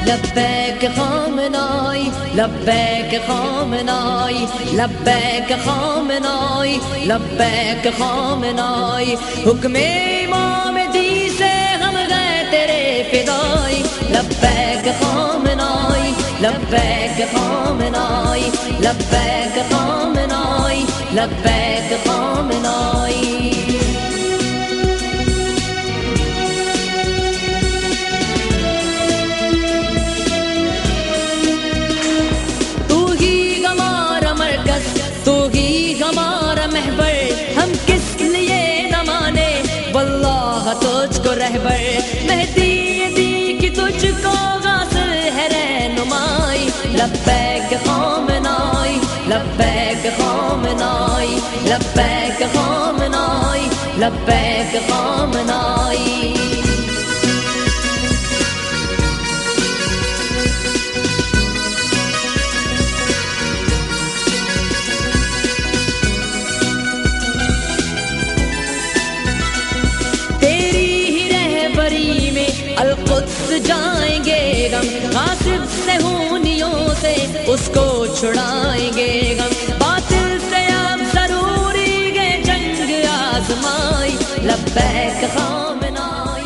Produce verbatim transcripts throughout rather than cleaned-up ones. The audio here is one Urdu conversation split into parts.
لبیک خامنائی لبیک خامنائی لبیک خامنائی لبیک خامنائی حکم امام دی سے ہم گئے تیرے فدائی لبیک خامنائی لبیک خامنائی لبیک خامنائی لبیک خامنائی تو ہی ہمارا محور ہم کس لیے نہ مانے واللہ تجھ کو رہبر مہدی دی کی تجھ کو غاصل ہے رہنمائی لبیک خامنائی لبیک خامنائی لبیک خامنائی لبیک خامنائی القدس جائیں گے غم غاصب سے ہونیوں سے اس کو چھڑائیں گے غم باطل سے اب ضروری گے جنگ آزمائی لبیک خامنائی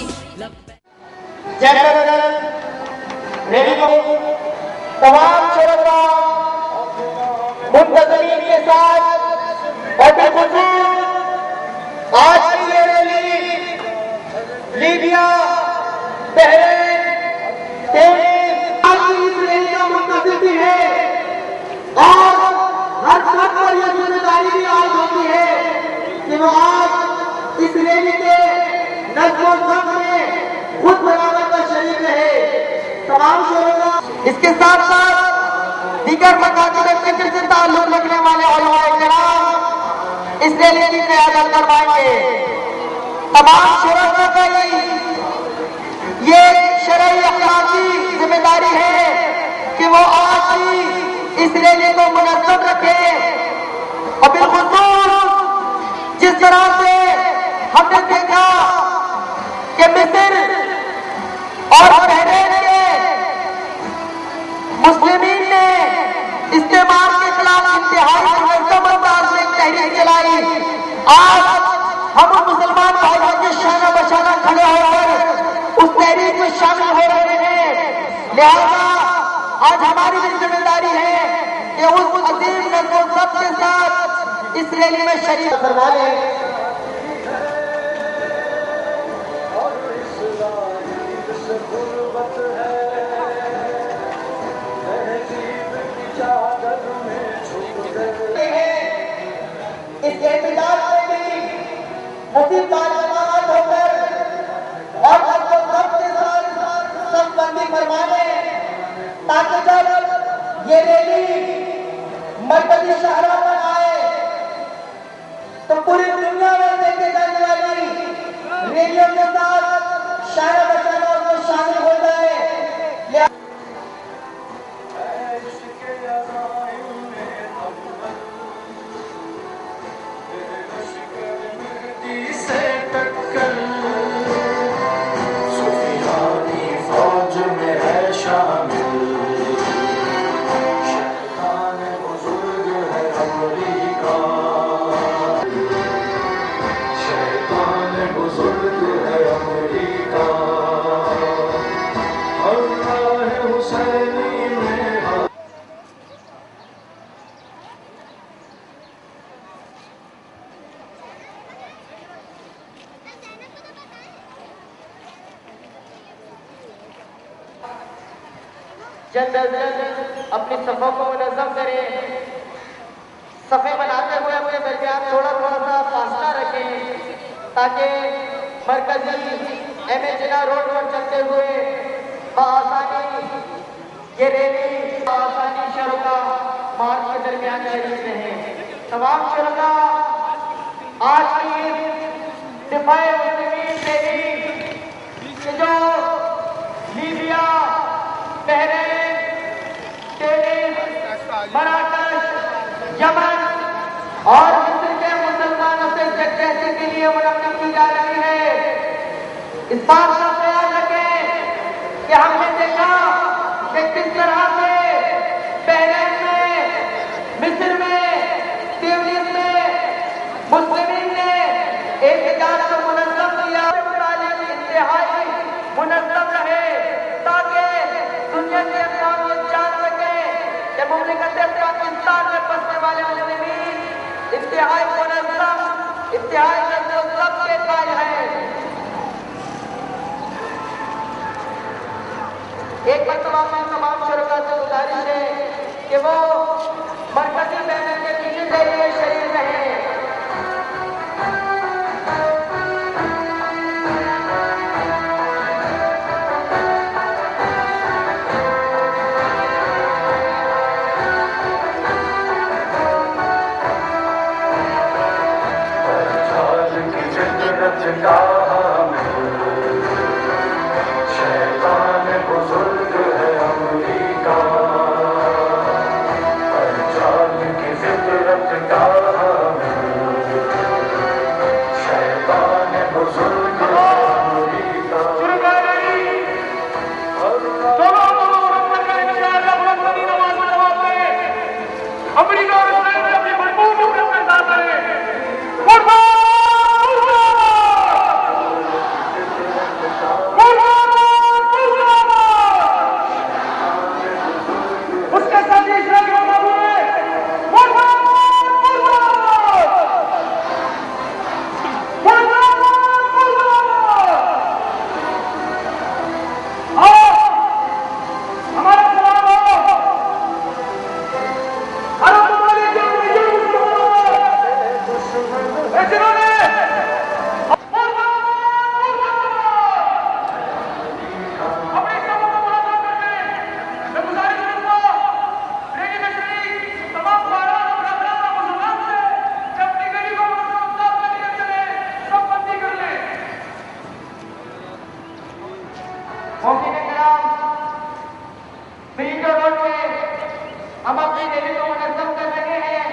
تمام شرکاء منتظرین کے ساتھ اور بالخصوص آج کی یہ ریلی لیبیا بحرین تیز آج کی اس ریلی کا منتظر بھی ہے اور ہر شخص پر یہ ذمہ داری بھی عائد ہوتی ہے کہ وہ آج اس ریلی کے نظم و ضبط میں خود بناوٹ کا شریک رہے تمام شرکاء اس کے ساتھ ساتھ دیگر مقاصد فکر سے تعلق رکھنے والے علماء کرام اس ریلی کی قیادت کروائیں گے تمام شرکاء کا یہ شرعی اخلاقی ذمہ داری ہے کہ وہ آج کی اس ریلی کو منظم رکھے اور بالخصوص جس طرح سے ہم نے دیکھا کہ مصر اور بحرین کے مسلمین نے استعمار کے خلاف انتہائی منظم انداز میں تحریک چلائی آج ہم مسلمان بھائیوں کے شانہ بشانہ کھڑے ہو کر اس تحریک میں شامل ہو رہے ہیں لہذا آج ہماری بھی ذمہ داری ہے کہ اس عظیم نظم و ضبط کے ساتھ اس ریلی میں شریک فرما لیں اس احتجاج میں بھی نصیب تاجمات ہو کر اور سب بندی فرمانے تاکہ جب یہ ریلی مرکزی شہروں پر آئے تو پوری دنیا میں دیکھے جانے والی ریلیوں کے ساتھ شہر بچانوں کو شامل ہو جائے جلد از جلد اپنی صفوں کو منظم کریں صفیں بناتے ہوئے اپنے درمیان تھوڑا تھوڑا سا فاصلہ رکھیں تاکہ مرکزی ایم اے جنا روڈ پر چلتے ہوئے بآسانی یہ ریلی بآسانی شرکاء مارچ کے درمیان شریک رہیں تمام شرکاء آج کی دفاع مسلمین ریلی کہ جو لیبیا بحرین مراکش یمن اور مصر کے مسلمانوں سے یکجہتی کے لیے منعقد کی جا رہی ہے اس بات کا خیال رکھیں کہ ہم نے دیکھا دنیا کے اندر یہ جان سکے کہ مملکت پاکستان میں بسنے والے مسلمین انتہائی منظم، انتہائی نظم و ضبط کے قائل ہیں۔ ایک مرتبہ میں تمام شرکا سے گزارش ہے کہ وہ مرکزی بینر کے پیچھے سے لیے شریک رہیں۔ ہم اپنی ریلی کو منظم کر رہے ہیں۔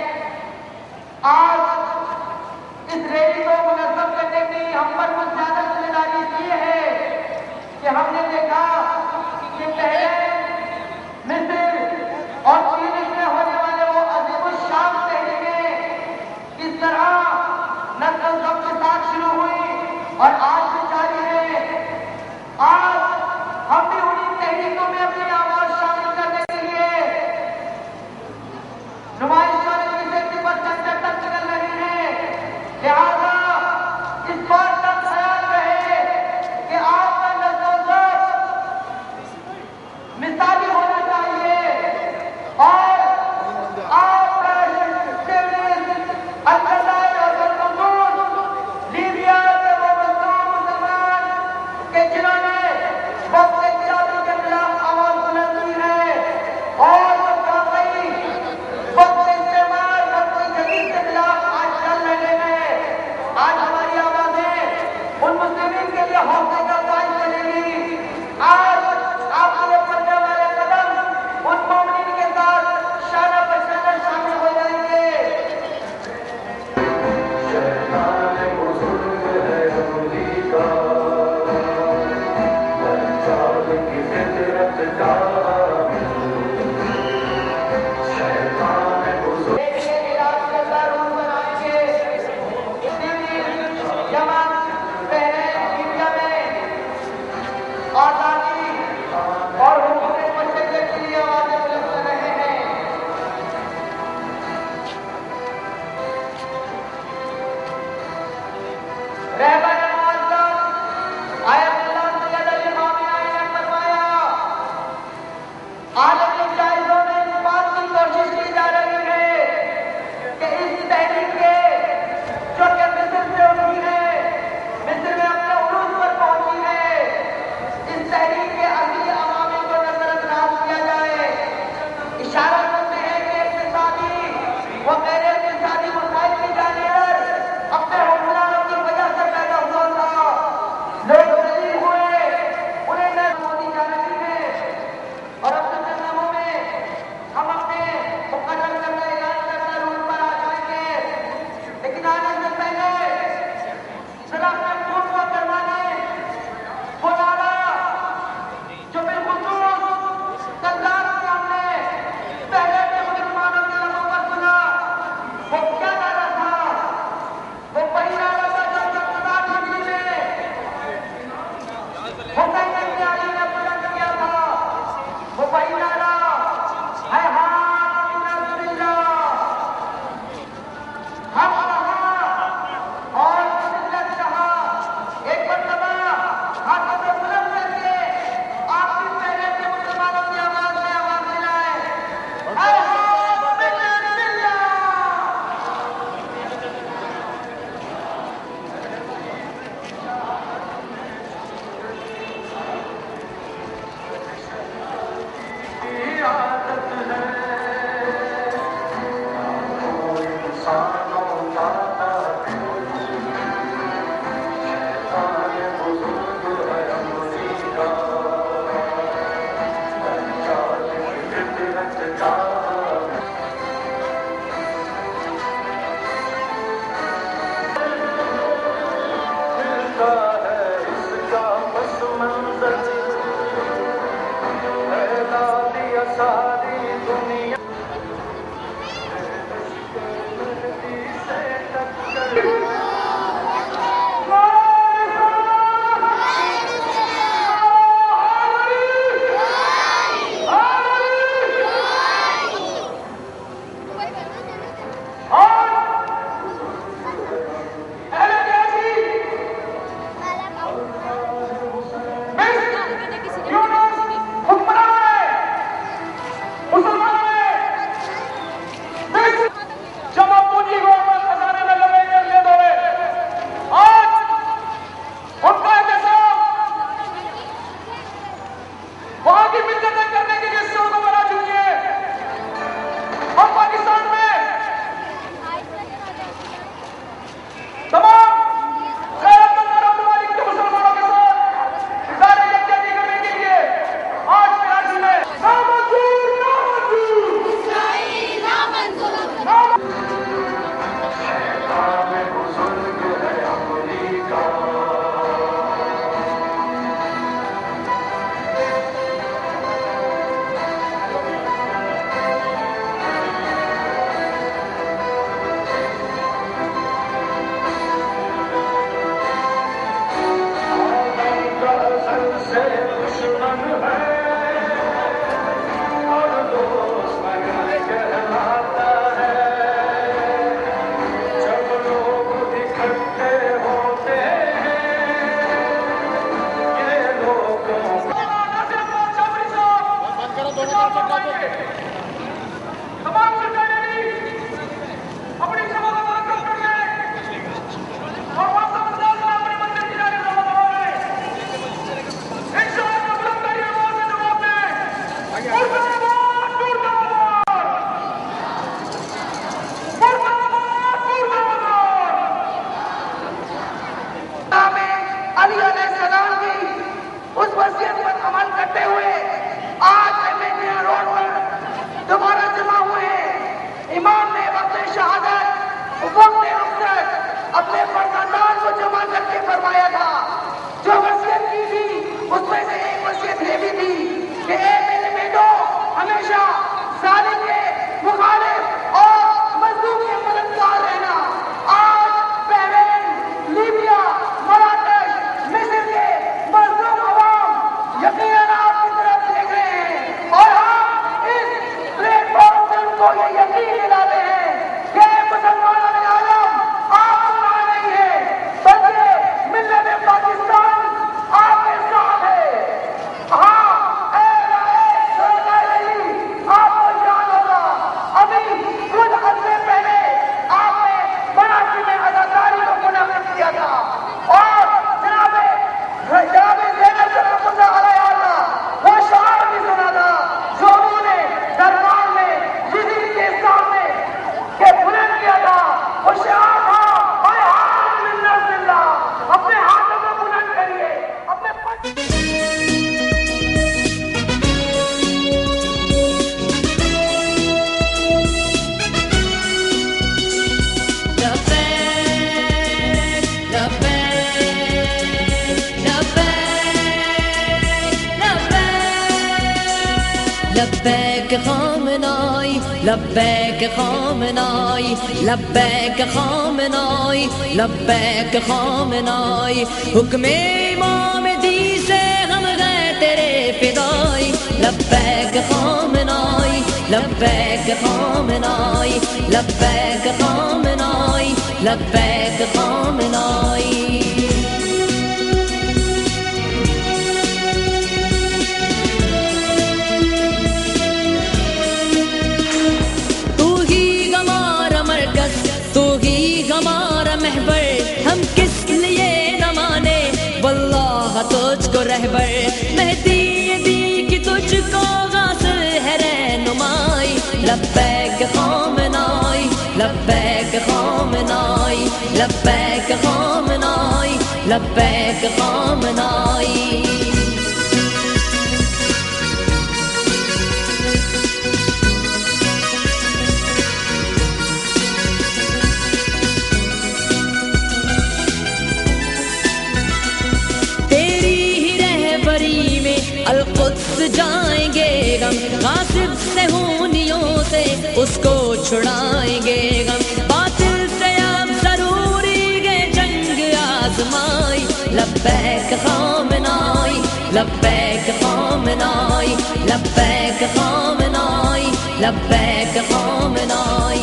آج اس ریلی کو منظم کرنے کی ہم پر کچھ زیادہ ذمہ داری یہ ہے کہ ہم نے دیکھا کہ پہلے مصر اور تونس میں ہونے والے وہ عظیم الشان تحریکیں کس طرح نظم و ضبط کے ساتھ شروع ہوئی اور آج بھی جاری ہے۔ آج ہم بھی انہیں تحریکوں میں اپنی آواز شامل کرنے کے لیے نمائش والے کی پر چندر تک نکل رہی ہے۔ لہذا اس بات کا خیال رہے کہ آپ کا نظم و ضبط مثالی ہونا چاہیے اور آپ کا الجزائر اور القدس لیبیا کے وہ مظلوم مسلمان کہ جنہوں نے وقت چابی کے خلاف آواز بلند کی ہے اور واقعی وقت استعمال وقت جدید کے خلاف آج چل رہے ہیں۔ آج ہماری آوازیں ان مسلمین کے لیے حوصلے کا باعث بنے گی۔ آج آپ کے پڑھنے والے قدم ان مومنین کے ساتھ شانہ بہ شانہ شامل ہو جائیں گے۔ اور اب تمام سرکاری اپنی سبھا کا مرکز کر لیں اور واپس انداز میں اپنے مندر کی جانب روانہ ہو گئے. انشاءاللہ بلند ترین آواز میں جواب دیں. مرزا آباد مرزا آباد مرزا آباد مرزا آباد. علی علیہ السلام کی اس وصیت پر عمل کرتے ہوئے آج احمدیہ روڈ پر دوبارہ جمع ہوئے ہیں. امام نے وقت شہادت وقت رخصت اپنے فرزندان کو جمع کر کے فرمایا تھا. جو وصیت کی تھی اس میں سے ایک وصیت یہ بھی تھی کہ اے میرے بیٹوں ہمیشہ ظالم کے مخالف اور مظلوم کے مددگار رہنا. آج بحرین، لیبیا، مراکش، مصر کے مظلوم عوام یقیناً آپ کی طرف دیکھ رہے ہیں اور ہم اس پلیٹ فارم سے ان کو یہ یقین دلاتے ہیں کہ مسلمانوں نے عالم آپ سنا نہیں ہے بلکہ ملت پاکستان آپ کے ساتھ ہے. ہاں اے رائے سرکار علی، آپ کو یاد ہوگا ابھی کچھ عرصے پہلے آپ نے بناسی میں اداکاری کو منعقد کیا تھا اور جناب جناب زینب رحمۃ اللہ علیہ وہ شعار بھی سنا تھا جو انہوں نے دربار میں یزید کے سامنے کے بلند کیا تھا. وہ شعار تھا اے ہاتھ ملنا زلہ، اپنے ہاتھوں کو بلند کریے اپنے پٹ لبیک خامنائی لبیک خامنائی لبیک خامنائی لبیک خامنائی. حکم امام دی سے ہم گئے تیرے فدائی. لبیک خامنائی لبیک خامنائی لبیک خامنائی لبیک خامنائی. تو ہی ہمارا محور، ہم کس لیے نہ مانے واللہ تجھ کو رہبر. مہدی دی کی تجھ کو غاصل ہے رہنمائی. لبیک خامنائی لبیک خامنائی لبیک خامنائی لبیک خامنائی. القدس جائیں گے غم غاصب سے ہونیوں سے اس کو چھڑائیں گے غم. باطل سے اب ضروری گے جنگ آزمائی. لبیک خامنائی لبیک خامنائی لبیک خامنائی لبیک خامنائی.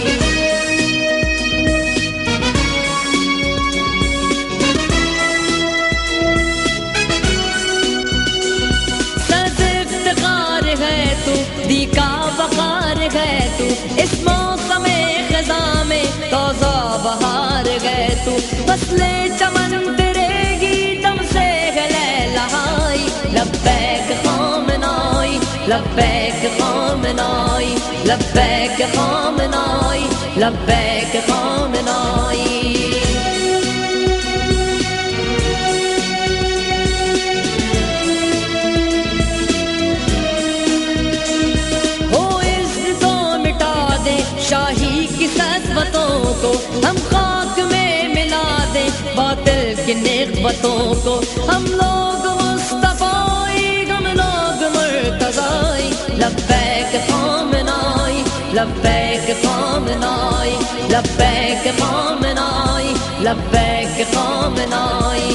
دی کا وقار ہے تو اس موسم خزاں میں تازہ بہار گئے تو. فصلے چمن تیرے گی دم سے گلے لہائی. لبیک خامنائی لبیک خامنائی لبیک خامنائی لبیک خامنائی. شاہی کی سطوتوں کو ہم خاک میں ملا دیں، باطل کی نخوتوں کو ہم لوگ مصطفی ہم لوگ مرتضی. لبیک خامنائی لبیک خامنائی لبیک خامنائی لبیک خامنائی.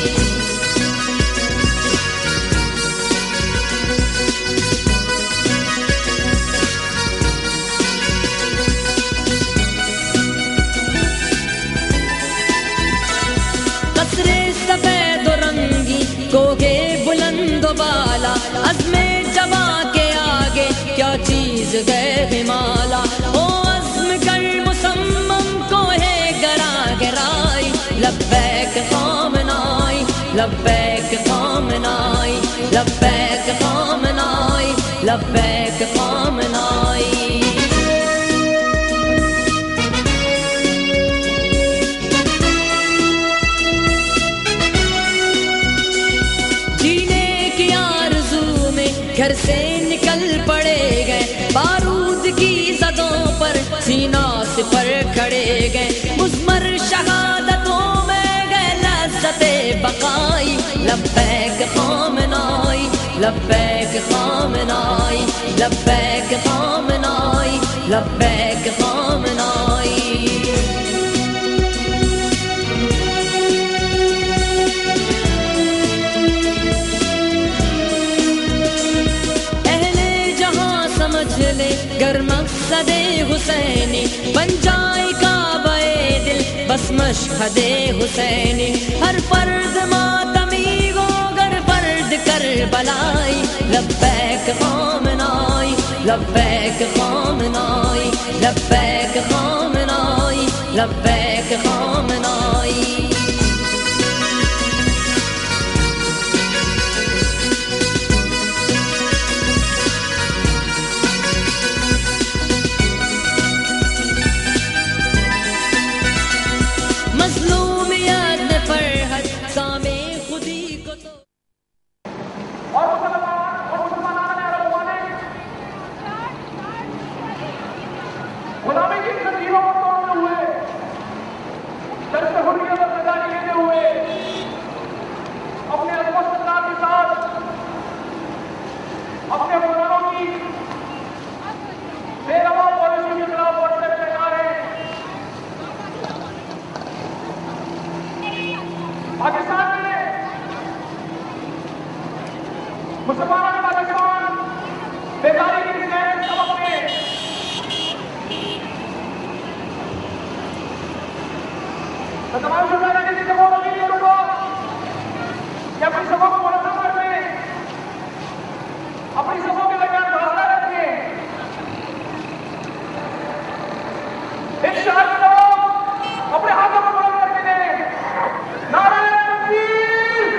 سفید و رنگی کوگے بلند و بالا عزم جواں کے آگے خیز گئے ہمالا او عزم کر مسمم کو ہے گرا گرائی لبیک خامنائی لبیک خامنائی لبیک خامنائی لبیک خامنائی جینے کی آرزو میں گھر سے نکل پڑے گئے بارود کی زدوں پر سینہ سپر کھڑے گئے مزمر شہادتوں میں گئے لذت بقائی لبیک خامنائی لبیک خامنائی لبیک خامنائی لبیک خامنائی لے گر مقصد حسینی بن جائے کعبہ دل بس مشہد حسینی ہر فرد ماتمی گو گر فرد کر بلائی لبیک خامنائی لبیک خامنائی لبیک خامنائی لبیک خامنائی پاکستان میں مسلمانوں نے پاکستان بیداری کی نہایت سبق میں تمام شہداء کے ذکر کو اپیل کروں گا کہ اپنی سبوں کو منظم کر دیں اپنی سبوں کے درمیان فاصلہ رکھیں ایک شہر کے لوگ اپنے ہاتھوں کو بلند کر کے دیں نعرہ تکبیر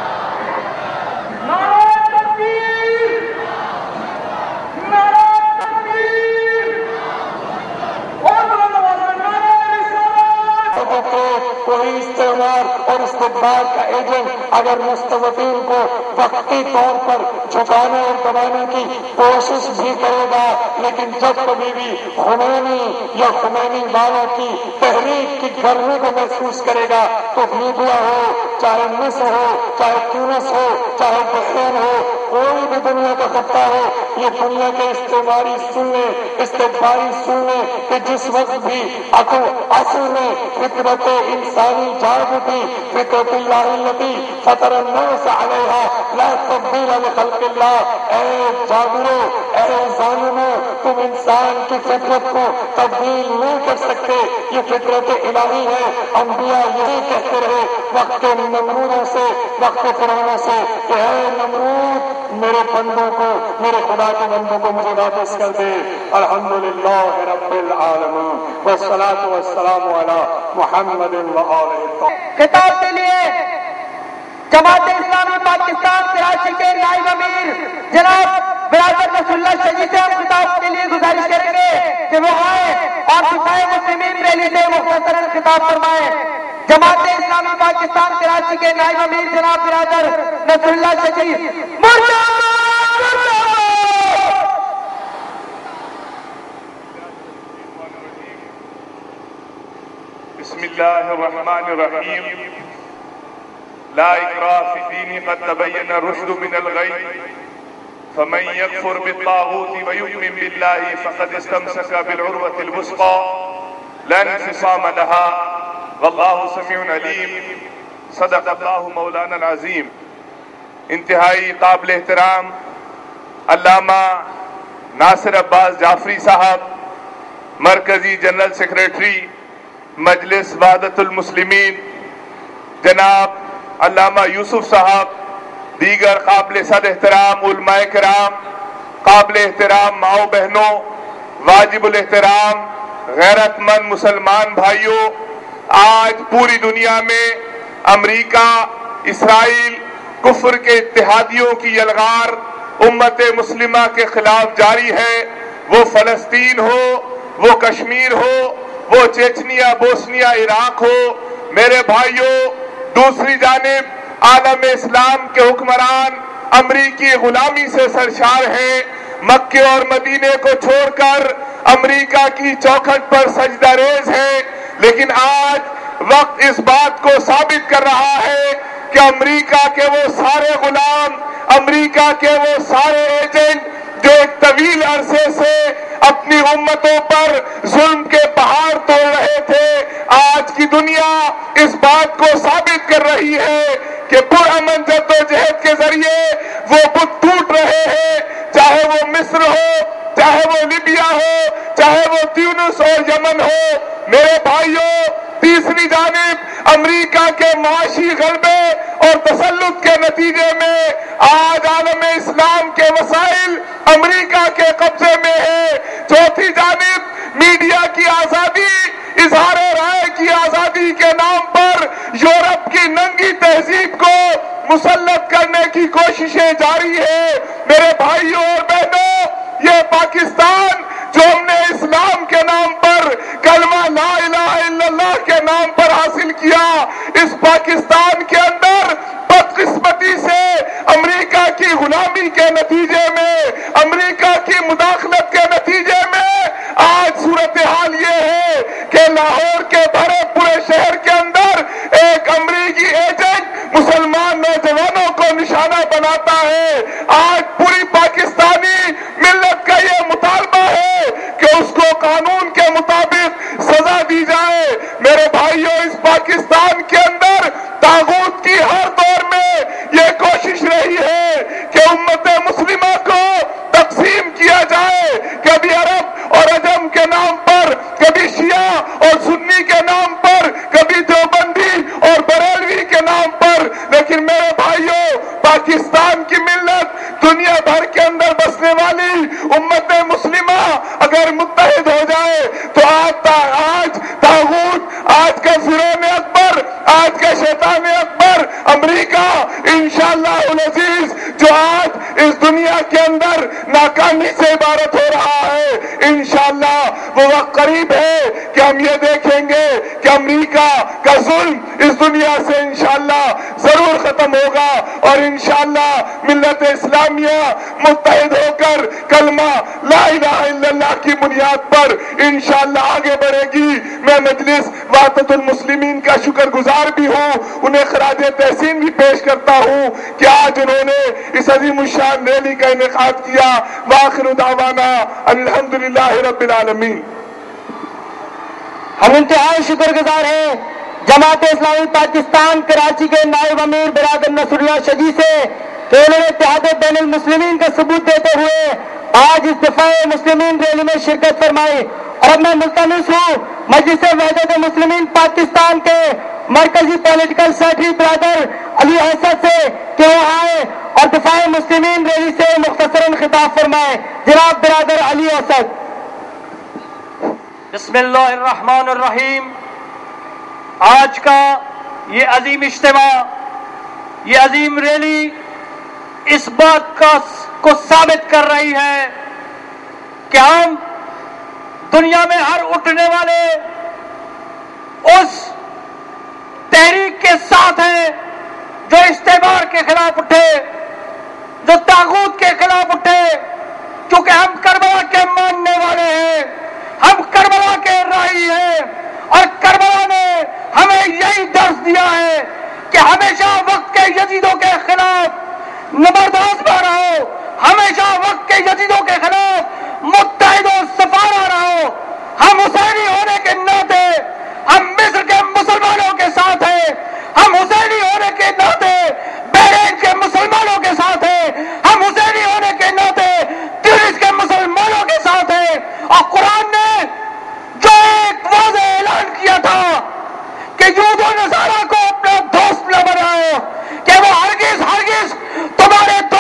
نعرہ تکبیر نعرہ تکبیر اور بلند آواز میں نعرہ رسالت کوئی استعمار اور استقبال کا ایجنٹ اگر مستضعفین کو وقتی طور پر جھکانے اور دبانے کی کوشش بھی کرے گا لیکن جب کبھی بھی خمینی یا خمینی والوں کی تحریک کی گرمی کو محسوس کرے گا تو لیبیا ہو چاہے مصر ہو چاہے تونس ہو چاہے بحرین ہو کوئی بھی دنیا کا خطہ ہو یہ دنیا کے استعماری سننے استقبالی سننے کہ جس وقت بھی عقل اصل میں فطرت انسانی جاگ اٹھی فطرت الہیتی فطر الناس علیہا لا تبدیل لخلق اللہ اے جاگرو اے ظالمو تم انسان کی فطرت کو تبدیل نہیں کر سکتے یہ فطرت الہی ہے انبیاء یہی کہتے رہے وقت نمرودوں سے وقت فرعونوں سے کہ اے نمرود میرے بندوں کو میرے خدا کے بندوں کو مجھے واپس کر دے الحمدللہ رب العالمین والصلاة والسلام علی محمد وآلہ خطاب کے لیے جماعت اسلامی پاکستان کراچی کے نائب امیر جناب برادر نصر اللہ شجی سے ہم خطاب کے لیے گزارش کریں گے کہ وہ آئے اور دفاع مسلمین ریلی سے مختصراً خطاب فرمائیں جماعت اسلامی پاکستان کراچی کے نائب امیر جناب برادر نصر اللہ شجی مرحبا بسم اللہ الرحمن الرحیم لا اکراہ فی الدین قد تبین الرشد من الغی فمن یکفر بالطاغوت ویؤمن باللہ فقد استمسک بالعروۃ الوثقی لا انفصام لها واللہ سمیع علیم صدق اللہ مولانا العظیم. انتہائی قابل احترام علامہ ناصر عباس جعفری صاحب مرکزی جنرل سیکریٹری مجلس وحدت المسلمین، جناب علامہ یوسف صاحب، دیگر قابل صد احترام علماء کرام، काबिल एहतराम माओ बहनों, वाजिबुल एहतराम गैरतमंद मुसलमान भाइयों, आज पूरी दुनिया में अमेरिका, इसराइल, कुफ्र के इत्तेहादियों की यलगार उम्मत मुस्लिमा के खिलाफ जारी है। वो फलस्तीन हो, वो कश्मीर हो, वो चेचनिया, बोस्निया, इराक हो। मेरे भाइयों, दूसरी जानिब आलम इस्लाम के हुक्मरान अमरीकी गुलामी से सरशार हैं। मक्के और मदीने को छोड़कर अमेरिका की चौखट पर सजदा रेज है। लेकिन आज वक्त इस बात को साबित कर रहा है कि अमेरिका के वो सारे गुलाम, अमेरिका के वो सारे एजेंट जो एक तवील अरसे से अपनी उम्मतों पर जुल्म के पहाड़ तोड़ रहे थे, आज की दुनिया इस बात को साबित कर रही है कि पुरअमन जद्दोजहद के जरिए वो बुत टूट रहे हैं। चाहे वो मिस्र हो, चाहे वो लीबिया हो, चाहे वो ट्यूनिस और यमन हो। मेरे भाइयों, तीसरी जानिब अमेरिका के माशी गलबे और तसल्लुत के नतीजे में आज आलम इस्लाम के वसाइल अमेरिका के कब्जे में है। चौथी जानिब मीडिया की आजादी, इजहार राय की आजादी के नाम पर यूरोप की नंगी तहजीब को मुसल्लत करने की कोशिशें जारी है। मेरे भाइयों और बहनों, ये पाकिस्तान जो हमने इस्लाम के नाम पर, कलमा ला इलाहा इल्लल्लाह के नाम पर हासिल किया, इस पाकिस्तान के अंदर बदकिस्मती से अमेरिका की गुलामी के नतीजे में, अमेरिका की मुदाखलत के नतीजे में आज सूरत हाल ये है कि लाहौर के भरे पूरे शहर के अंदर एक अमेरिकी एजेंट मुसलमान नौजवानों को निशाना बनाता है। आज पूरी पाकिस्तानी मिल्लत का ये मुतालबा है कि उसको कानून के मुताबिक सजा दी जाए। मेरे भाइयों, इस पाकिस्तान के अंदर तागूत की हर दौर में ये कोशिश रही है कि उम्मत मुस्लिमा को तकसीम किया जाए, कभी अरब और अजम के नाम पर, कभी शिया और सुन्नी के नाम पर, कभी देवबंदी और बरेलवी के नाम पर। लेकिन मेरे भाइयों, पाकिस्तान की मिल्लत, दुनिया भर के अंदर बसने वाली उम्मत मुस्लिमा अगर मुत्तहिद हो जाए तो आज ता, आज तागूत, आज का फिरौन अकबर, आज का शैतान अकबर अमेरिका इंशाअल्लाह उल अजीज जो आज इस दुनिया के अंदर नाकामी से इबारत हो रहा है, इंशाअल्लाह वो वक्त करीब है कि हम ये देखेंगे कि अमेरिका का जुल्म इस दुनिया से इंशाअल्लाह जरूर खत्म होगा और इंशाअल्लाह मिल्लत इस्लामिया मुत्तहिद होकर कलमा ला इलाहा इल्लल्लाह की बुनियाद पर इंशाअल्लाह आगे बढ़ेगी। मैं मजलिस वातुल मुस्लिमीन का शुक्रगुजार भी हूँ, उन्हें खराज तहसीन भी पेश करता हूँ कि आज उन्होंने इस अजीम शान रैली का इनेकाद किया। वाखिर दावाना अल्हम्दुलिल्लाहि रब्बिल आलमीन। हम इंतहाई शुक्रगुजार हैं जमात इस्लामी पाकिस्तान कराची के नायब अमीर बिरादर नसरुल्लाह शजी से कि उन्होंने इत्तेहाद बैनुल मुस्लिमीन का सबूत देते हुए आज इस दिफाए मुस्लिमीन रैली में शिरकत फरमाई। और अब मैं मुल्तमिस हूँ मजलिस वहदत मुस्लिमीन पाकिस्तान के मरकजी पॉलिटिकल सेक्रेटरी बिरादर अली असद से कि वो आए और दिफाए मुस्लिमीन रैली से मुख्तसरन खिताब फरमाए। जनाब बिरादर अली असद। बिस्मिल्लाहिर्रहमानिर्रहीम। आज का ये अजीम इज्तिमा, ये अजीम रैली इस बात का को साबित कर रही है कि हम दुनिया में हर उठने वाले उस तहरीक के साथ हैं जो इस्तेमार के खिलाफ उठे, जो तागूत के खिलाफ उठे। क्योंकि हम करबला के मानने वाले हैं, हम करबला के राही हैं और करबला ने हमें यही दर्ज दिया है कि हमेशा वक्त के यजीदों के खिलाफ नबरदास्त रहो, हमेशा वक्त के यजीदों के खिलाफ मुत्तहिद और सफारा रहो। हम हुसैनी होने के नाते हम मिस्र के मुसलमानों के साथ हैं, हम हुसैनी होने के नाते बहरीन के मुसलमानों के साथ हैं, हम हुसैनी होने के नाते ट्यूनिस के मुसलमानों के साथ हैं। और कुरान ने जो एक वाज़ेह ऐलान किया था कि यहूद और नसारा को अपना दोस्त न बनाओ, कि वो हरगिज हरगिज तुम्हारे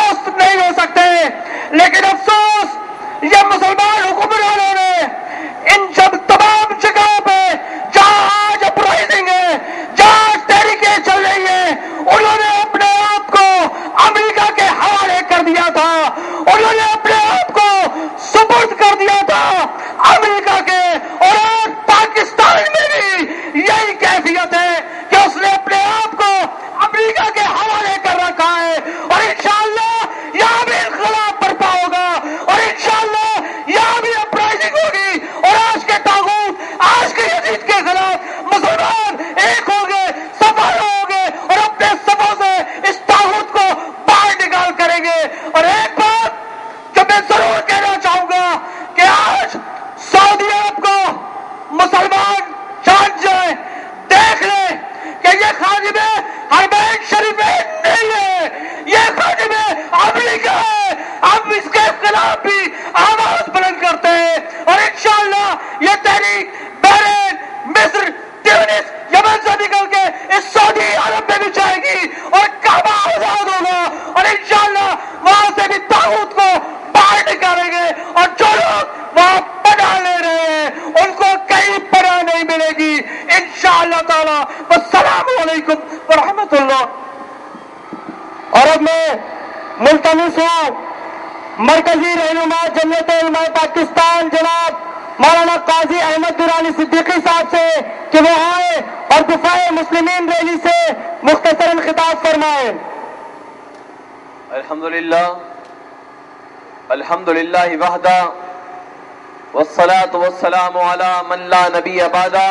मुल्तमिस हूँ मरकजी रहनुमा जमीयत उलमा पाकिस्तान जनाब मौलाना काजी अहमद दुरानी सिद्दीकी साहब से कि वो आए और दिफाए मुस्लिमीन रैली से मुख्तसरन खिताब फरमाए। अल्हम्दुलिल्लाह अल्हम्दुलिल्लाह वहदा वस्सलातु वस्सलामु अला मन ला नबी अबादा।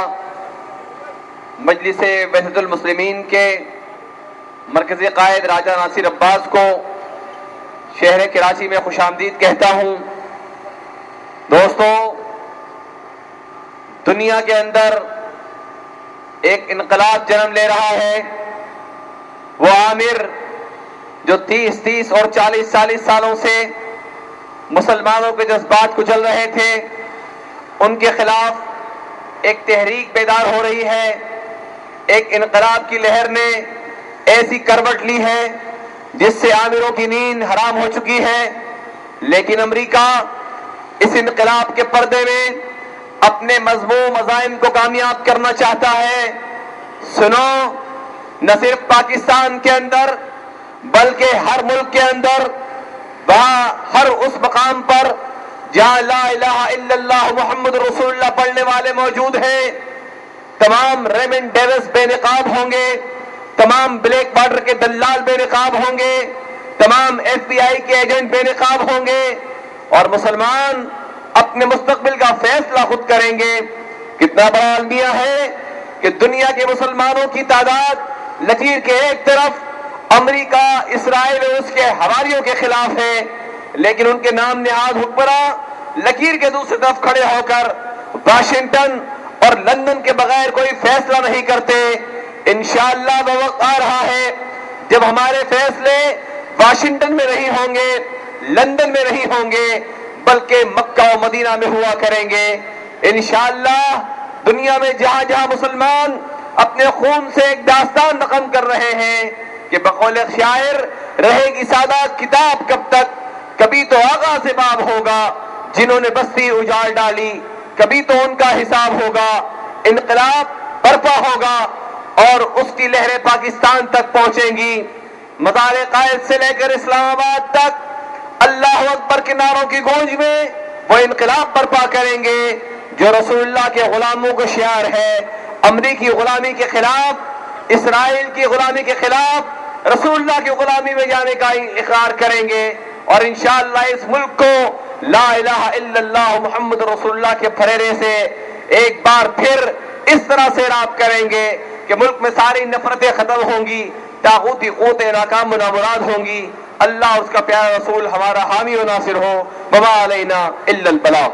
मजलिस वहदतुल मुस्लिमीन के मरकज़ी कायद राजा नासिर अब्बास को शहर कराची में खुशामदीद कहता हूँ। दोस्तों, दुनिया के अंदर एक इनकलाब जन्म ले रहा है। वो आमिर जो तीस तीस और चालीस चालीस सालों से मुसलमानों के जज्बात कुचल रहे थे, उनके खिलाफ एक तहरीक बेदार हो रही है। एक इनकलाब की लहर ने ऐसी करवट ली है जिससे आमिरों की नींद हराम हो चुकी है। लेकिन अमेरिका इस इनकलाब के पर्दे में अपने मजमूम अज़ाइम को कामयाब करना चाहता है। सुनो, न सिर्फ पाकिस्तान के अंदर बल्कि हर मुल्क के अंदर, वहां हर उस मकाम पर जहां ला इलाहा इल्लल्लाह मुहम्मद रसूलुल्लाह पढ़ने वाले मौजूद हैं, तमाम रेमंड डेविस बेनकाब होंगे, तमाम ब्लैक बॉर्डर के दल्लाल बेनकाब होंगे, तमाम एफ बी आई के एजेंट बेनकाब होंगे और मुसलमान अपने मुस्तकबिल का फैसला खुद करेंगे। कितना बड़ा अलमिया है कि दुनिया के मुसलमानों की तादाद लकीर के एक तरफ अमेरिका, इसराइल और उसके हवारियों के खिलाफ है, लेकिन उनके नाम निहाद हुक्मरां लकीर के दूसरी तरफ खड़े होकर वाशिंगटन और लंदन के बगैर कोई फैसला नहीं करते। इंशाअल्लाह वो वक्त आ रहा है जब हमारे फैसले वाशिंगटन में नहीं होंगे, लंदन में नहीं होंगे, बल्कि मक्का और मदीना में हुआ करेंगे। इंशाअल्लाह दुनिया में जहां जहां मुसलमान अपने खून से एक दास्तान रकम कर रहे हैं कि बकौल शायर रहेगी सादा किताब कब तक, कभी तो आगा से बाब होगा जिन्होंने बस्ती उजाड़ डाली, कभी तो उनका हिसाब होगा। इनकलाब बर्पा होगा और उसकी लहरें पाकिस्तान तक पहुंचेंगी। मज़ार कायद से लेकर इस्लामाबाद तक अल्लाह अकबर के नारों की गूंज में वो इनकलाब बर्पा करेंगे जो रसूलुल्लाह के गुलामों का शियार है। अमरीकी गुलामी के खिलाफ, इसराइल की गुलामी के खिलाफ रसूलुल्लाह की गुलामी में जाने का इकरार करेंगे और इंशाअल्लाह इस मुल्क को ला इलाहा इल्लल्लाह मुहम्मद रसूलुल्लाह के फरेरे से एक बार फिर इस तरह से राब करेंगे कि मुल्क में सारी नफरतें खत्म होंगी, तागूती क़ुव्वतें नाकाम नामुराद होंगी। अल्लाह उसका प्यारा रसूल हमारा हामी और नासिर हो। वमा अलैना इल्लल बलाग।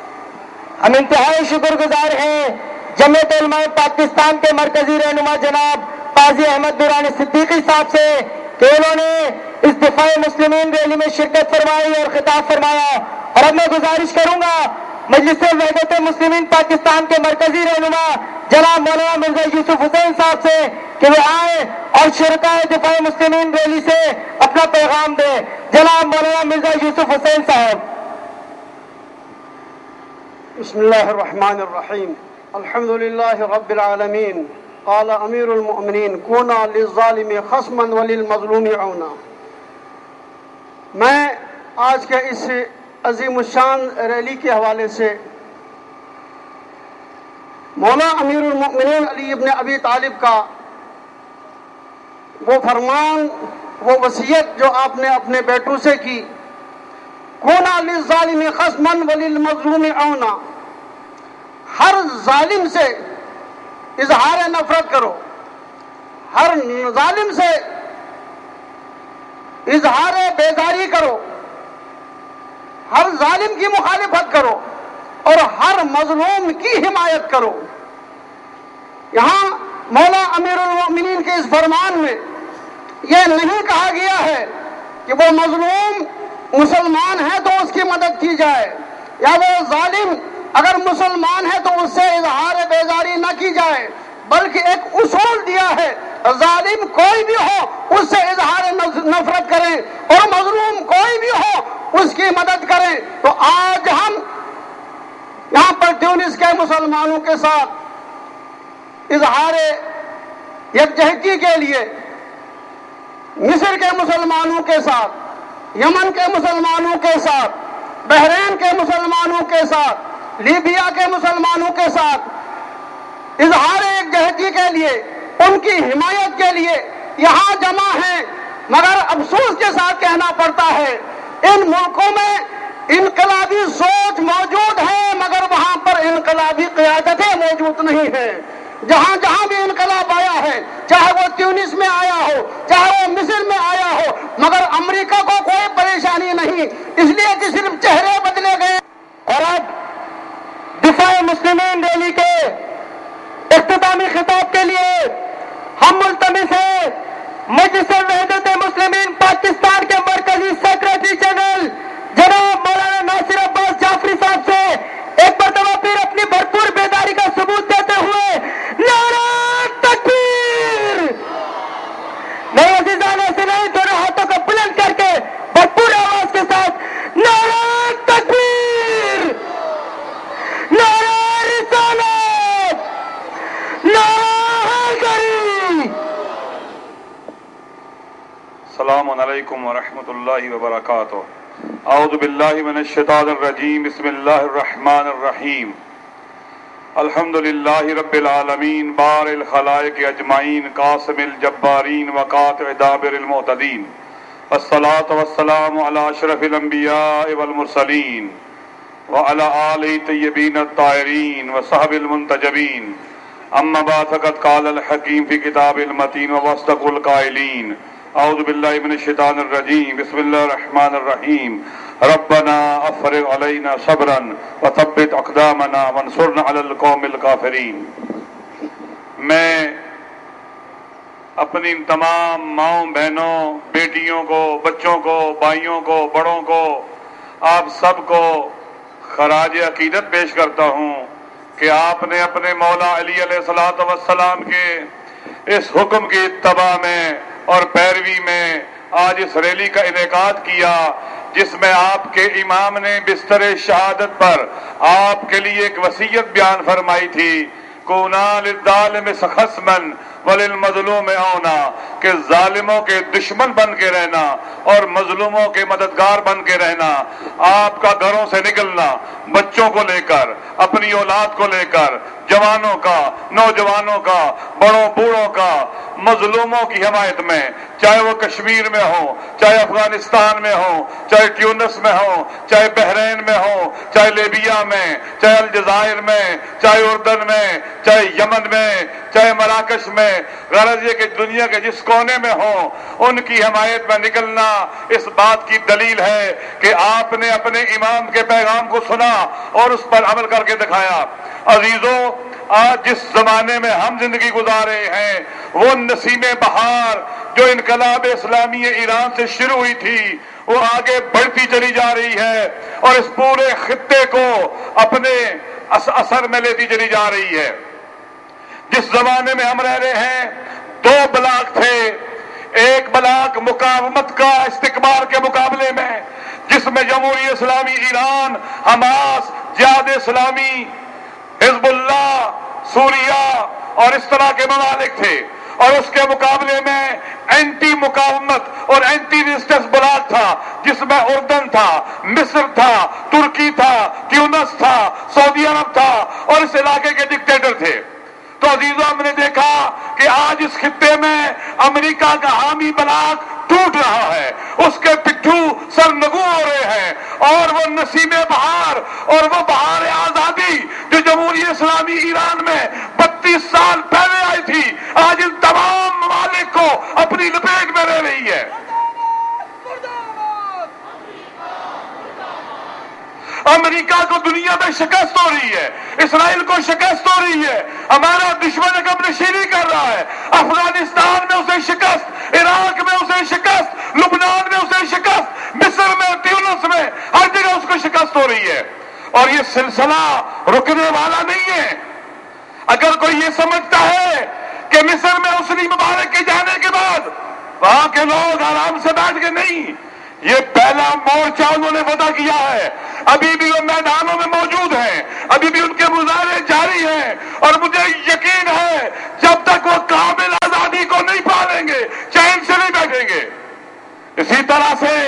हम इंतहाई शुक्रगुजार हैं जमीयत उलमा पाकिस्तान के मरकजी रहनुमा जनाब काजी अहमद दुरानी सिद्दीकी साहब से कि उन्होंने इस दिफाए मुस्लिमीन रैली में शिरकत फरमाई और खिताब फरमाया। और अब मैं गुजारिश करूंगा मजलिस वहदत मुस्लिमीन पाकिस्तान के मरकजी रहनुमा जनाब मौलाना मिर्जा यूसुफ हुसैन साहब से कि वो आए और शिरकाए दिफाए मुस्लिमीन रैली से अपना पैगाम दे। जनाब मौलाना मिर्जा यूसुफ हुसैन साहब। बिस्मिल्लाहिर्रहमानिर्रहीम। अल्हम्दुलिल्लाहि रब्बिल आलमीन। क़ाल अमीरुल मुअमिनीन कूना लिज़्ज़ालिमी ख़स्मन व लिल-मज़लूमी औना। मैं आज के इस अज़ीमुश्शान रैली के हवाले से मौला अमीरुल मुअमिनीन अली इब्न अबी तालिब का वो फरमान, वो वसीयत जो आपने अपने बेटों से की, कूना लिज़्ज़ालिमी ख़स्मन व लिल-मज़लूमी औना, हर जालिम से इजहार नफरत करो, हर जालिम से इजहार बेजारी करो, हर जालिम की मुखालिफत करो और हर मजलूम की हिमायत करो। यहाँ मौला अमीरुल मोमिनीन के इस फरमान में यह नहीं कहा गया है कि वो मजलूम मुसलमान है तो उसकी मदद की जाए, या वो जालिम अगर मुसलमान है तो उससे इजहार बेजारी न की जाए, बल्कि एक उसूल दिया है जालिम कोई भी हो उससे इजहार नफरत करें और मजलूम कोई भी हो उसकी मदद करें। तो आज हम यहाँ पर ट्यूनिस के मुसलमानों के साथ इजहार यकजहती के लिए, मिस्र के मुसलमानों के साथ یمن کے مسلمانوں کے ساتھ، بحرین کے مسلمانوں کے ساتھ، لیبیا کے مسلمانوں کے ساتھ اظہار یکجہتی کے لیے، ان کی حمایت کے لیے یہاں جمع ہیں، مگر افسوس کے ساتھ کہنا پڑتا ہے ان ملکوں میں انقلابی سوچ موجود ہے مگر وہاں پر انقلابی قیادتیں موجود نہیں ہیں۔ جہاں جہاں بھی انقلاب آیا ہے، چاہے وہ تیونس میں آیا ہو، چاہے وہ مصر میں آیا ہو، مگر امریکہ کو کوئی پریشانی نہیں، اس لیے کہ صرف چہرے بدلے گئے۔ اور اب دفاع مسلمین ریلی کے اختتامی خطاب کے لیے ہم ملتمس ہیں مجلس وحدت مسلمین پاکستان کے مرکزی سیکرٹری جنرل جناب مولانا ناصر عباس جعفری صاحب سے ایک مرتبہ پھر اپنی بھرپور بیداری کا ثبوت دیتے ہوئے نعرہ تکبیر! نہیں عزیزان، ایسے نہیں، دونوں ہاتھوں کو بلند کر کے بھرپور آواز کے ساتھ نعرہ تکبیر! نعرہ رسالت! نعرہ حیدری! السلام علیکم ورحمۃ اللہ وبرکاتہ۔ اعوذ باللہ من الشیطان الرجیم، بسم اللہ الرحمن الرحیم۔ الحمد للہ رب العالمین، بار الخلائق اجمعین، قاسم الجبارین وقاطع دابر المعتدین، والصلاة والسلام علی اشرف الانبیاء والمرسلین وعلی آلہ طیبین الطاہرین وصحب المنتجبین، اما بعد فقد قال الحکیم فی کتاب المتین واصدق القائلین۔ اعوذ باللہ من الشیطان الرجیم، بسم اللہ الرحمن الرحیم۔ ربنا افرغ علینا صبرا وثبت اقدامنا وانصرنا علی القوم الکافرین۔ میں اپنی ان تمام ماؤں، بہنوں، بیٹیوں کو، بچوں کو، بھائیوں کو، بڑوں کو، آپ سب کو خراج عقیدت پیش کرتا ہوں کہ آپ نے اپنے مولا علی علیہ الصلوۃ والسلام کے اس حکم کی اتباع میں اور پیروی میں آج اس ریلی کا انعقاد کیا جس میں آپ کے امام نے بستر شہادت پر آپ کے لیے ایک وصیت بیان فرمائی تھی، کونا للظالم خصما وللمظلوم عونا، کہ ظالموں کے دشمن بن کے رہنا اور مظلوموں کے مددگار بن کے رہنا۔ آپ کا گھروں سے نکلنا بچوں کو لے کر، اپنی اولاد کو لے کر، جوانوں کا، نوجوانوں کا، بڑوں بوڑھوں کا، مظلوموں کی حمایت میں، چاہے وہ کشمیر میں ہو، چاہے افغانستان میں ہو، چاہے ٹیونس میں ہو، چاہے بحرین میں ہو، چاہے لیبیا میں، چاہے الجزائر میں، چاہے اردن میں، چاہے یمن میں، چاہے مراکش میں، غرض یہ کہ دنیا کے جس کونے میں ہوں ان کی حمایت میں نکلنا اس بات کی دلیل ہے کہ آپ نے اپنے امام کے پیغام کو سنا اور اس پر عمل کر کے دکھایا۔ عزیزوں، آج جس زمانے میں ہم زندگی گزار رہے ہیں وہ نسیم بہار جو انقلاب اسلامی ایران سے شروع ہوئی تھی وہ آگے بڑھتی چلی جا رہی ہے اور اس پورے خطے کو اپنے اثر میں لیتی چلی جا رہی ہے۔ جس زمانے میں ہم رہ رہے ہیں دو بلاک تھے، ایک بلاک مقاومت کا استکبار کے مقابلے میں جس میں جمہوری اسلامی ایران، حماس، جہاد اسلامی، حزب اللہ، سوریہ اور اس طرح کے ممالک تھے، اور اس کے مقابلے میں اینٹی مقاومت اور اینٹی ریزسٹنس بلاک تھا جس میں اردن تھا، مصر تھا، ترکی تھا، تیونس تھا، سعودی عرب تھا اور اس علاقے کے ڈکٹیٹر تھے۔ تو عزیزوں، ہم نے دیکھا کہ آج اس خطے میں امریکہ کا حامی بلاک ٹوٹ رہا ہے، اس کے پٹھو سرنگو ہو رہے ہیں، اور وہ نسیم بہار اور وہ بہار آزادی جو جمہوری اسلامی ایران میں بتیس سال پہلے آئی تھی آج ان تمام ممالک کو اپنی لپیٹ میں لے رہی ہے۔ امریکہ کو دنیا میں شکست ہو رہی ہے، اسرائیل کو شکست ہو رہی ہے، ہمارا دشمن کب نشینی کر رہا ہے، افغانستان میں اسے شکست، عراق میں اسے شکست، لبنان میں اسے شکست، مصر میں، تیونس میں، ہر جگہ اس کو شکست ہو رہی ہے، اور یہ سلسلہ رکنے والا نہیں ہے۔ اگر کوئی یہ سمجھتا ہے کہ مصر میں حسنی مبارک کے جانے کے بعد وہاں کے لوگ آرام سے بیٹھ کے، نہیں، یہ پہلا مورچہ انہوں نے وضع کیا ہے، ابھی بھی وہ میدانوں میں موجود ہیں، ابھی بھی ان کے مظاہرے جاری ہیں، اور مجھے یقین ہے جب تک وہ کامل آزادی کو نہیں پالیں گے چین سے نہیں بیٹھیں گے۔ اسی طرح سے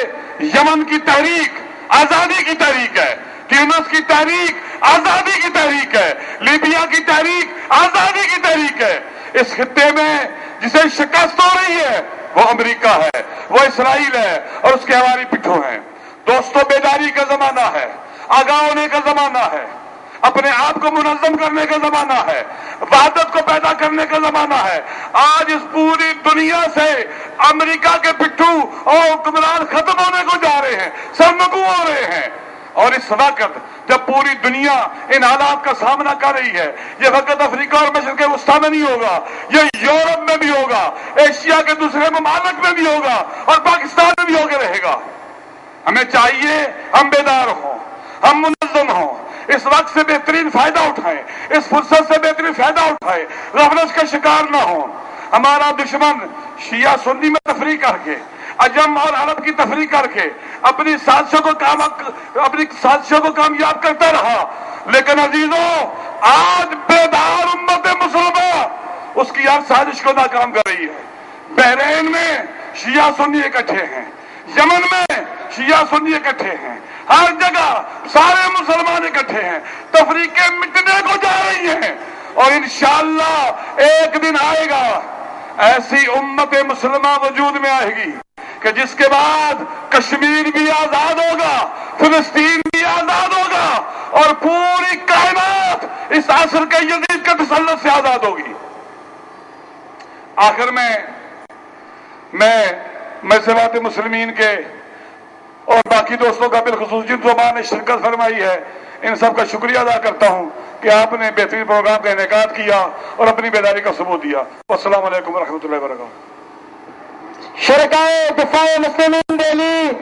یمن کی تحریک آزادی کی تحریک ہے، تیونس کی تحریک آزادی کی تحریک ہے، لیبیا کی تحریک آزادی کی تحریک ہے۔ اس خطے میں جسے شکست ہو رہی ہے وہ امریکہ ہے، وہ اسرائیل ہے، اور اس کے ہماری پٹھوں ہیں۔ دوستو، بیداری کا زمانہ ہے، آگاہ ہونے کا زمانہ ہے، اپنے آپ کو منظم کرنے کا زمانہ ہے، وحدت کو پیدا کرنے کا زمانہ ہے۔ آج اس پوری دنیا سے امریکہ کے پٹھو اور حکمران ختم ہونے کو جا رہے ہیں، سرنگو ہو رہے ہیں۔ اور اس وقت جب پوری دنیا ان حالات کا سامنا کر رہی ہے، یہ وقت افریقہ اور مشرق وسطیٰ میں نہیں ہوگا، یہ یورپ میں بھی ہوگا، ایشیا کے دوسرے ممالک میں بھی ہوگا، اور پاکستان میں بھی ہو کے رہے گا۔ ہمیں چاہیے ہم بیدار ہوں، ہم منظم ہوں، اس وقت سے بہترین فائدہ اٹھائیں، اس فرصت سے بہترین فائدہ اٹھائیں، غفلت کا شکار نہ ہوں۔ ہمارا دشمن شیعہ سنی میں تفریق کر کے، عجم اور عرب کی تفریق کر کے اپنی سازشوں کو کام اپنی سازشوں کو کامیاب کرتا رہا، لیکن عزیزوں آج بیدار امت مسلمہ اس کی ہر سازش کو ناکام کر رہی ہے۔ بحرین میں شیعہ سنی اکٹھے ہیں، یمن میں شیعہ سنی اکٹھے ہیں، ہر جگہ سارے مسلمان اکٹھے ہیں، تفریقیں مٹنے کو جا رہی ہیں، اور انشاءاللہ ایک دن آئے گا ایسی امت مسلمہ وجود میں آئے گی کہ جس کے بعد کشمیر بھی آزاد ہوگا، فلسطین بھی آزاد ہوگا، اور پوری کائنات اس عصر کے یزید کے تسلط سے آزاد ہوگی۔ آخر میں میں مسلمات مسلمین کے اور باقی دوستوں کا بالخصوص جن زبان نے شرکت فرمائی ہے ان سب کا شکریہ ادا کرتا ہوں کہ آپ نے بہترین پروگرام کا انعقاد کیا اور اپنی بیداری کا ثبوت دیا۔ السلام علیکم ورحمۃ اللہ وبرکاتہ۔ شرکائے دفاع مسلمین ریلی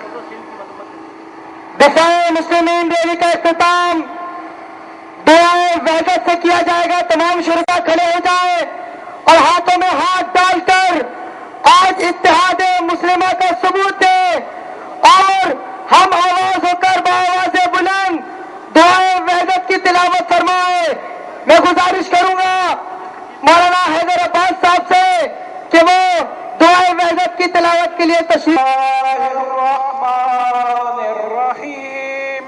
دفاع مسلمین ریلی کا اختتام دعائے وحدت سے کیا جائے گا۔ تمام شرکا کھڑے ہو جائیں اور ہاتھوں میں ہاتھ ڈال کر آج اتحاد مسلمہ کا ثبوت دیں، اور ہم آواز ہو کر بآواز بلند دعائے وحدت کی تلاوت فرمائے۔ میں گزارش کروں گا مولانا حیدر عباس صاحب سے کہ وہ دعائے وحدت کی تلاوت کے لیے تشریف۔ الرحمن الرحیم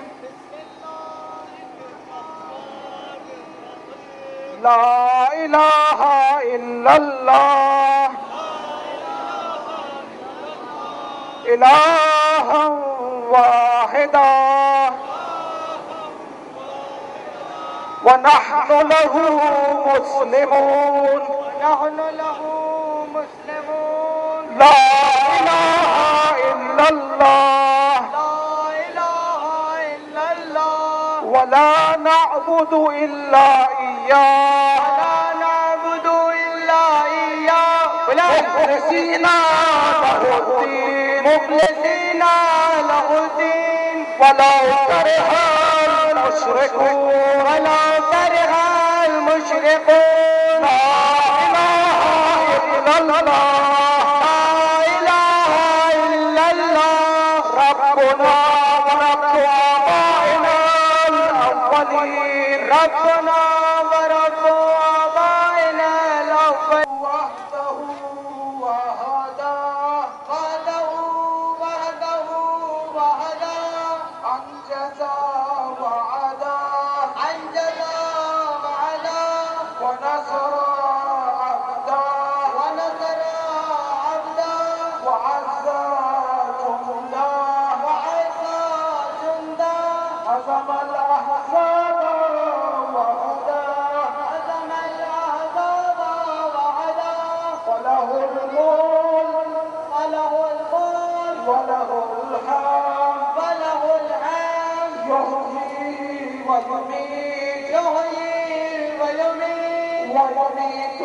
لا الہ الا اللہ الہ واحدا ونحن له مسلمون نحن له مسلمون لا الہ الا اللہ لا الہ الا اللہ ولا نعبد الا ایاہ ولا نعبد الا ایاہ مخلصین له الدین مخلصین له الدین ولو کرہ المشرکون ولو کرہ المشرکون لا الہ الا اللہ لا الہ الا اللہ ربنا ورب آبائنا الاولین ربنا ورب آبائنا الاولین وحدہ وحدہ وحدہ وحدہ وحدہ انجزا وعدا انجزا وعدا ونصر عبدا ونصر عبدا وعز جندا وعز جندا هزم الاحزاب وحدا هزم الاحزاب وحدا وله الملك وله الملك وله الحمد وله الحمد يحيي ويميت يحيي ويميت ويميت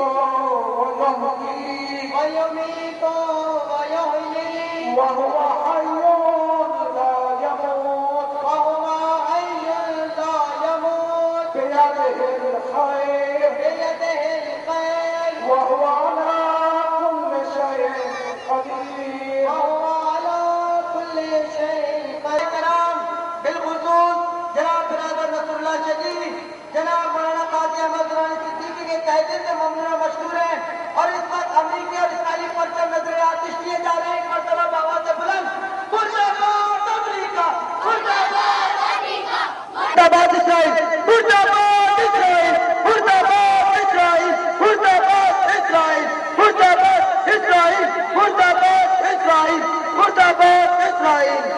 ويحيي ويميت ويحيي وهو حي لا يموت وهو حي لا يموت بيده الخير بيده الخير وهو على كل شيء قدير وهو على كل شيء قدير۔ بالخصوص جناب برادر نصر اللہ شدید، جناب مولانا قاضی احمد درانی صدیقی کے قاعدے سے ممنون مشکور ہیں، اور اس وقت امریکی اور اسرائیلی پرچم نظر آتش لیے جا رہے ہیں۔ ایک مرتبہ بآواز بلند मुर्दाबाद इस्राइल, मुर्दाबाद इस्राइल, मुर्दाबाद इस्राइल, मुर्दाबाद इस्राइल, मुर्दाबाद इस्राइल, मुर्दाबाद इस्राइल, मुर्दाबाद इस्राइल।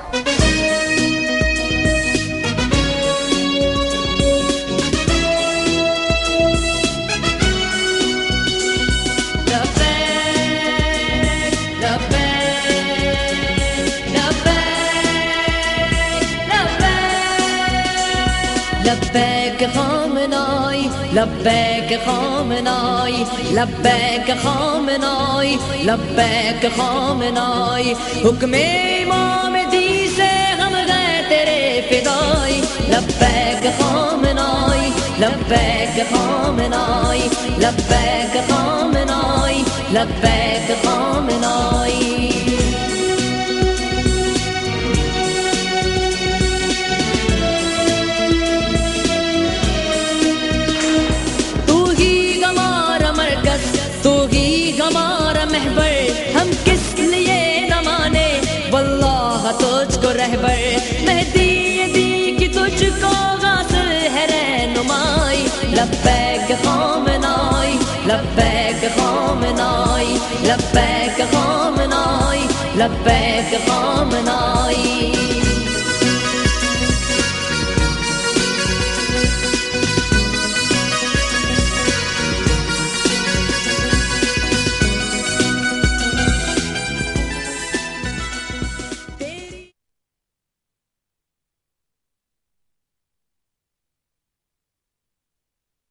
لبیک خامنائی لبیک خامنائی لبیک خامنائی لبیک خامنائی حکم امام دی سے ہم گئے تیرے فدائی لبیک خامنائی لبیک خامنائی لبیک خامنائی لبیک خامنائی ہمارا محور ہم کس لیے نہ مانے واللہ تجھ کو رہبر مہدی دی کی تجھ کو غاصل ہے رہنمائی لبیک خامنائی لبیک خامنائی لبیک خامنائی لبیک خامنائی